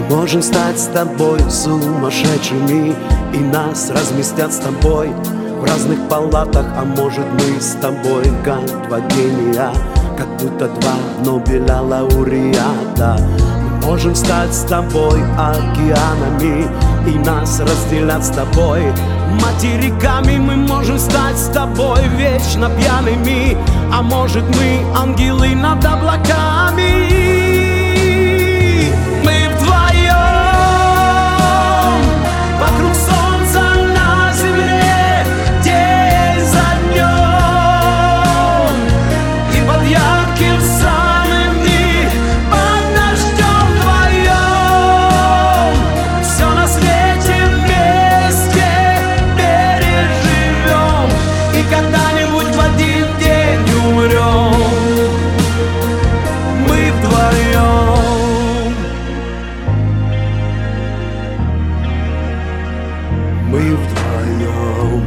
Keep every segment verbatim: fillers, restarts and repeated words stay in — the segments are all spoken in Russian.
можем стать с тобой сумасшедшими, и нас разместят с тобой в разных палатах. А может, мы с тобой как два гения, как будто два Нобеля лауреата. Мы можем стать с тобой океанами, и нас разделят с тобой материками. Мы можем стать с тобой вечно пьяными, а может, мы ангелы над облаками. Мы вдвоем.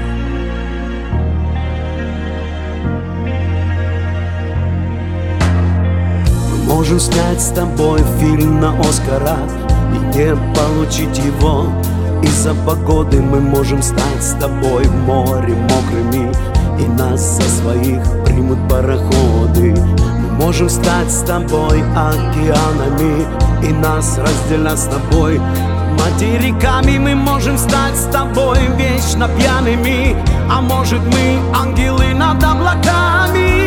Мы можем снять с тобой фильм на Оскара и не получить его из-за погоды. Мы можем стать с тобой в море мокрыми, и нас со своих примут пароходы. Мы можем стать с тобой океанами, и нас разделят с тобой материками. Мы можем стать с тобой вечно пьяными, а может, мы ангелы над облаками.